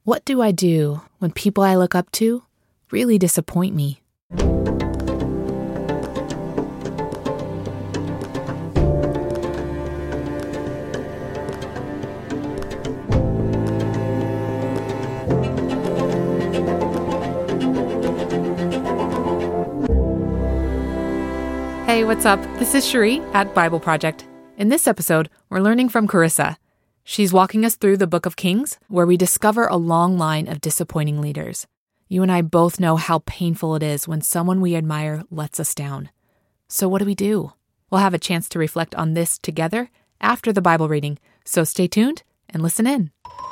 What do I do when people I look up to really disappoint me? Hey, what's up? This is Cherie at Bible Project. In this episode, we're learning from Carissa. She's walking us through the Book of Kings, where we discover a long line of disappointing leaders. You and I both know how painful it is when someone we admire lets us down. So what do? We'll have a chance to reflect on this together after the Bible reading, so stay tuned and listen in.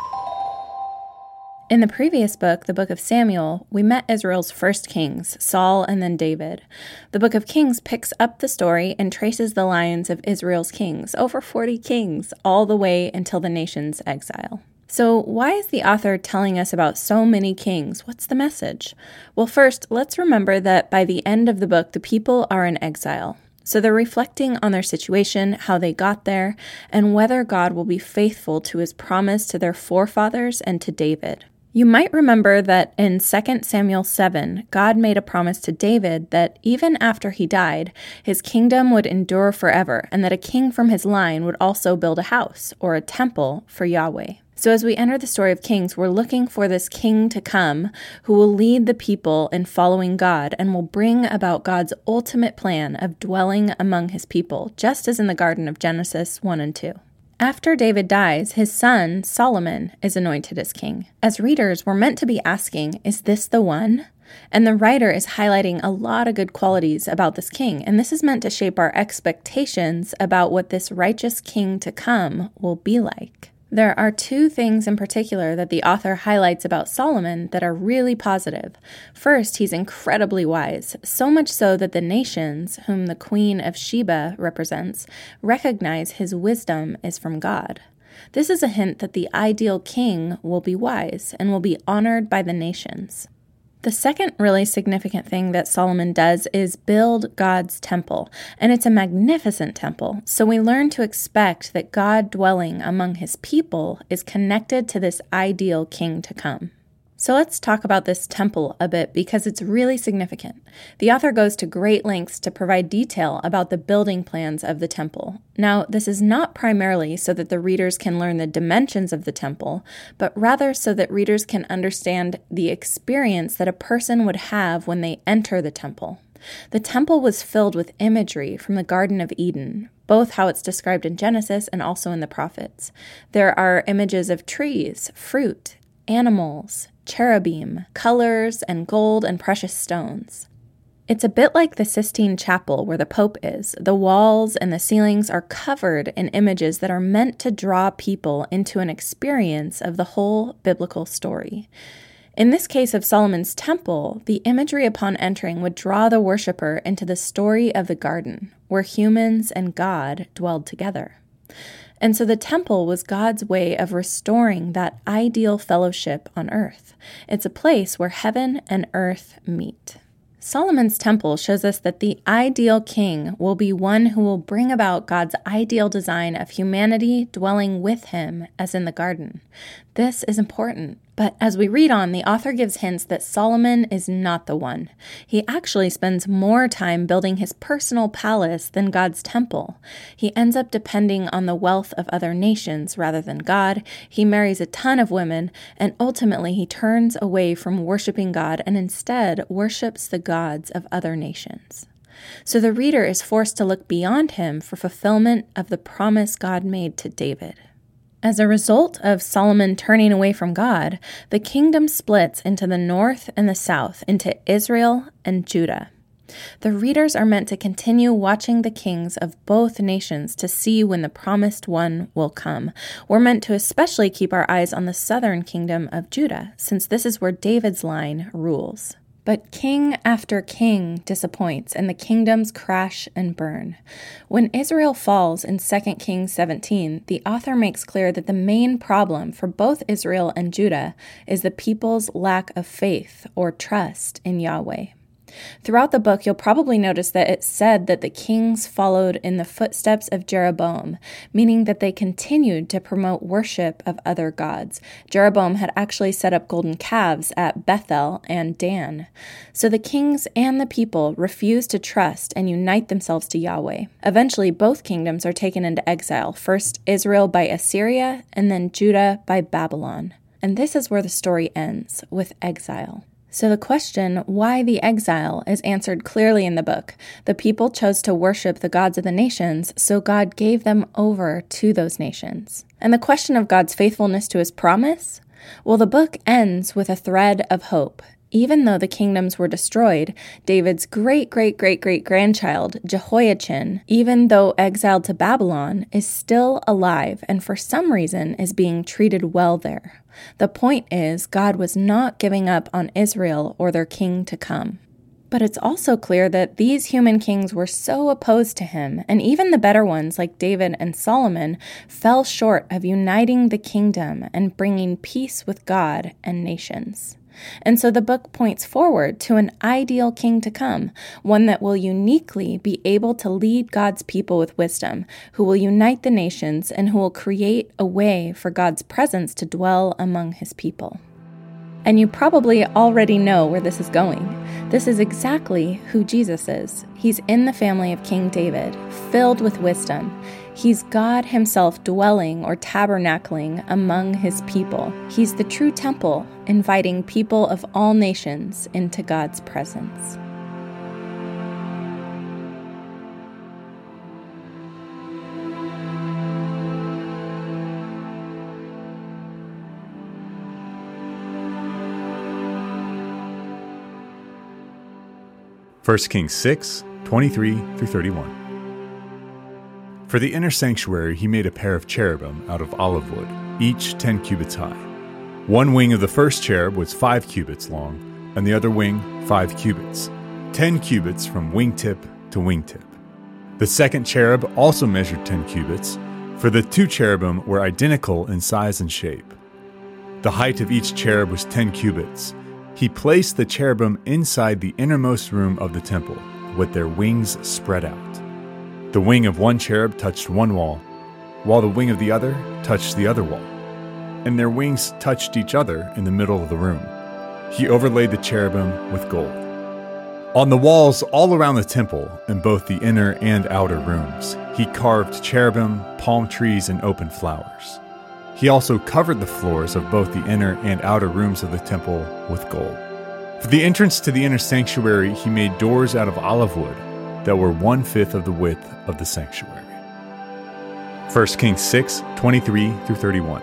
In the previous book, the Book of Samuel, we met Israel's first kings, Saul and then David. The Book of Kings picks up the story and traces the lines of Israel's kings, over 40 kings, all the way until the nation's exile. So why is the author telling us about so many kings? What's the message? Well, first, let's remember that by the end of the book, the people are in exile. So they're reflecting on their situation, how they got there, and whether God will be faithful to his promise to their forefathers and to David. You might remember that in 2 Samuel 7, God made a promise to David that even after he died, his kingdom would endure forever, and that a king from his line would also build a house, or a temple, for Yahweh. So as we enter the story of Kings, we're looking for this king to come who will lead the people in following God and will bring about God's ultimate plan of dwelling among his people, just as in the Garden of Genesis 1 and 2. After David dies, his son, Solomon, is anointed as king. As readers, we're meant to be asking, is this the one? And the writer is highlighting a lot of good qualities about this king, and this is meant to shape our expectations about what this righteous king to come will be like. There are two things in particular that the author highlights about Solomon that are really positive. First, he's incredibly wise, so much so that the nations, whom the Queen of Sheba represents, recognize his wisdom is from God. This is a hint that the ideal king will be wise and will be honored by the nations. The second really significant thing that Solomon does is build God's temple, and it's a magnificent temple. So we learn to expect that God dwelling among his people is connected to this ideal king to come. So let's talk about this temple a bit because it's really significant. The author goes to great lengths to provide detail about the building plans of the temple. Now, this is not primarily so that the readers can learn the dimensions of the temple, but rather so that readers can understand the experience that a person would have when they enter the temple. The temple was filled with imagery from the Garden of Eden, both how it's described in Genesis and also in the prophets. There are images of trees, fruit, animals, cherubim, colors, and gold and precious stones. It's a bit like the Sistine Chapel where the Pope is. The walls and the ceilings are covered in images that are meant to draw people into an experience of the whole biblical story. In this case of Solomon's temple, the imagery upon entering would draw the worshiper into the story of the garden, where humans and God dwelled together. And so the temple was God's way of restoring that ideal fellowship on earth. It's a place where heaven and earth meet. Solomon's temple shows us that the ideal king will be one who will bring about God's ideal design of humanity dwelling with him as in the garden. This is important. But as we read on, the author gives hints that Solomon is not the one. He actually spends more time building his personal palace than God's temple. He ends up depending on the wealth of other nations rather than God. He marries a ton of women, and ultimately he turns away from worshiping God and instead worships the gods of other nations. So the reader is forced to look beyond him for fulfillment of the promise God made to David. As a result of Solomon turning away from God, the kingdom splits into the north and the south, into Israel and Judah. The readers are meant to continue watching the kings of both nations to see when the promised one will come. We're meant to especially keep our eyes on the southern kingdom of Judah, since this is where David's line rules. But king after king disappoints, and the kingdoms crash and burn. When Israel falls in 2 Kings 17, the author makes clear that the main problem for both Israel and Judah is the people's lack of faith or trust in Yahweh. Throughout the book, you'll probably notice that it said that the kings followed in the footsteps of Jeroboam, meaning that they continued to promote worship of other gods. Jeroboam had actually set up golden calves at Bethel and Dan. So the kings and the people refused to trust and unite themselves to Yahweh. Eventually, both kingdoms are taken into exile, first Israel by Assyria and then Judah by Babylon. And this is where the story ends, with exile. So the question, why the exile, is answered clearly in the book. The people chose to worship the gods of the nations, so God gave them over to those nations. And the question of God's faithfulness to his promise? Well, the book ends with a thread of hope. Even though the kingdoms were destroyed, David's great-great-great-great-grandchild, Jehoiachin, even though exiled to Babylon, is still alive and for some reason is being treated well there. The point is, God was not giving up on Israel or their king to come. But it's also clear that these human kings were so opposed to him, and even the better ones like David and Solomon fell short of uniting the kingdom and bringing peace with God and nations. And so the book points forward to an ideal king to come, one that will uniquely be able to lead God's people with wisdom, who will unite the nations, and who will create a way for God's presence to dwell among his people. And you probably already know where this is going. This is exactly who Jesus is. He's in the family of King David, filled with wisdom. He's God himself dwelling or tabernacling among his people. He's the true temple, inviting people of all nations into God's presence. First Kings 6, 23 through 31. For the inner sanctuary he made a pair of cherubim out of olive wood, each 10 cubits high. One wing of the first cherub was 5 cubits long, and the other wing 5 cubits, 10 cubits from wingtip to wingtip. The second cherub also measured 10 cubits, for the 2 cherubim were identical in size and shape. The height of each cherub was 10 cubits. He placed the cherubim inside the innermost room of the temple, with their wings spread out. The wing of one cherub touched one wall, while the wing of the other touched the other wall, and their wings touched each other in the middle of the room. He overlaid the cherubim with gold. On the walls all around the temple, in both the inner and outer rooms, he carved cherubim, palm trees, and open flowers. He also covered the floors of both the inner and outer rooms of the temple with gold. For the entrance to the inner sanctuary, he made doors out of olive wood that were 1/5 of the width of the sanctuary. 1 Kings 6, 23 through 31.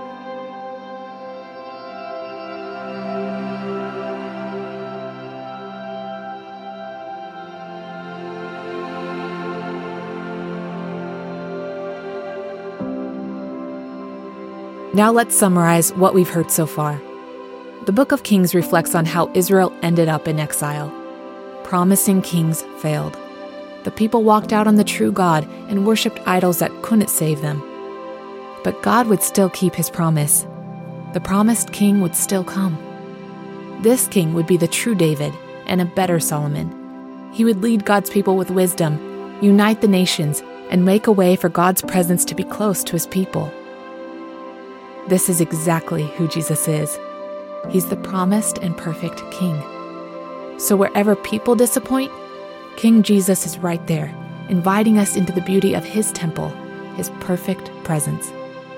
Now let's summarize what we've heard so far. The Book of Kings reflects on how Israel ended up in exile. Promising kings failed. The people walked out on the true God and worshipped idols that couldn't save them. But God would still keep his promise. The promised king would still come. This king would be the true David and a better Solomon. He would lead God's people with wisdom, unite the nations, and make a way for God's presence to be close to his people. This is exactly who Jesus is. He's the promised and perfect king. So wherever people disappoint, King Jesus is right there, inviting us into the beauty of his temple, his perfect presence.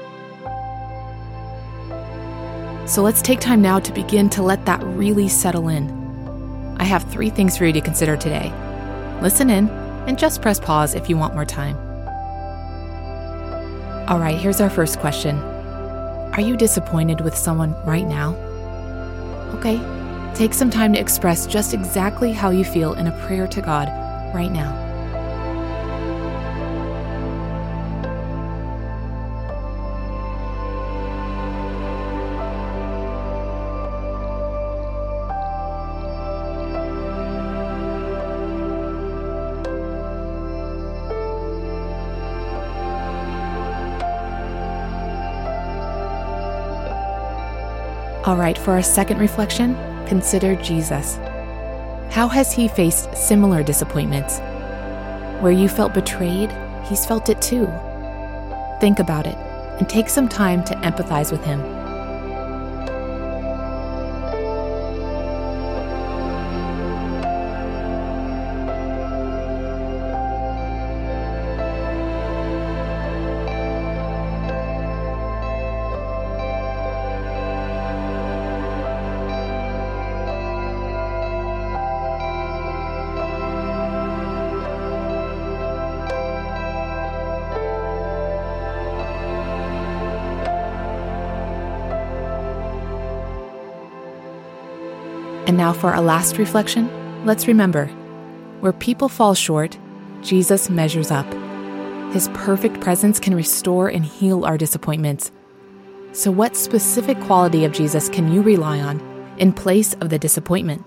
So let's take time now to begin to let that really settle in. I have 3 things for you to consider today. Listen in and just press pause if you want more time. All right, here's our first question. Are you disappointed with someone right now? Okay, take some time to express just exactly how you feel in a prayer to God right now. All right, for our second reflection, consider Jesus. How has he faced similar disappointments? Where you felt betrayed, he's felt it too. Think about it and take some time to empathize with him. And now for our last reflection, let's remember, where people fall short, Jesus measures up. His perfect presence can restore and heal our disappointments. So what specific quality of Jesus can you rely on in place of the disappointment?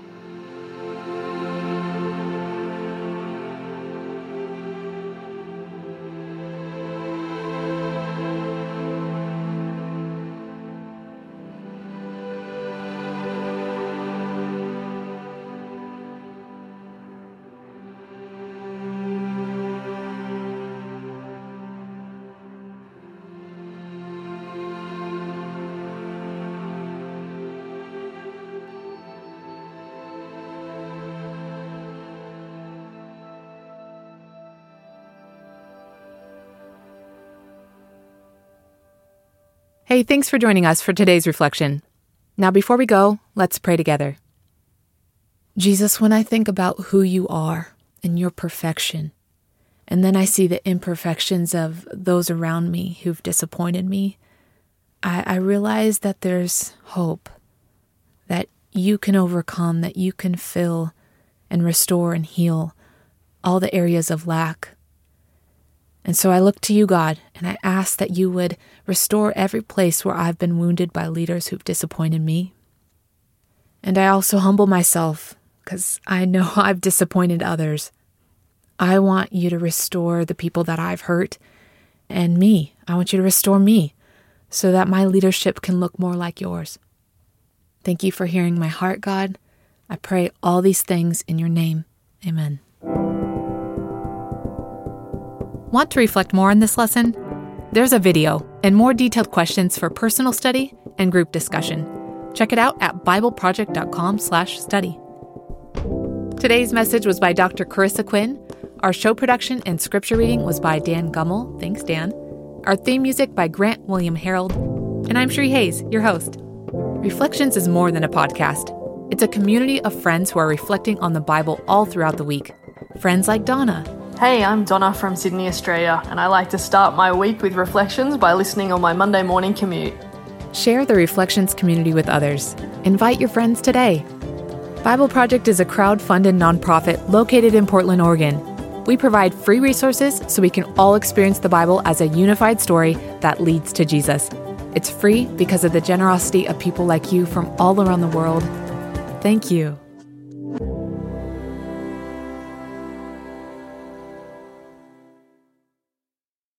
Hey, thanks for joining us for today's reflection. Now, before we go, let's pray together. Jesus, when I think about who you are and your perfection, and then I see the imperfections of those around me who've disappointed me, I realize that there's hope, that you can overcome, that you can fill and restore and heal all the areas of lack. And so I look to you, God, and I ask that you would restore every place where I've been wounded by leaders who've disappointed me. And I also humble myself because I know I've disappointed others. I want you to restore the people that I've hurt and me. I want you to restore me so that my leadership can look more like yours. Thank you for hearing my heart, God. I pray all these things in your name. Amen. Want to reflect more on this lesson? There's a video and more detailed questions for personal study and group discussion. Check it out at bibleproject.com/study. Today's message was by Dr. Carissa Quinn. Our show production and scripture reading was by Dan Gummel. Thanks, Dan. Our theme music by Grant William Harold. And I'm Sheree Hayes, your host. Reflections is more than a podcast. It's a community of friends who are reflecting on the Bible all throughout the week. Friends like Donna. Hey, I'm Donna from Sydney, Australia, and I like to start my week with reflections by listening on my Monday morning commute. Share the Reflections community with others. Invite your friends today. Bible Project is a crowd-funded nonprofit located in Portland, Oregon. We provide free resources so we can all experience the Bible as a unified story that leads to Jesus. It's free because of the generosity of people like you from all around the world. Thank you.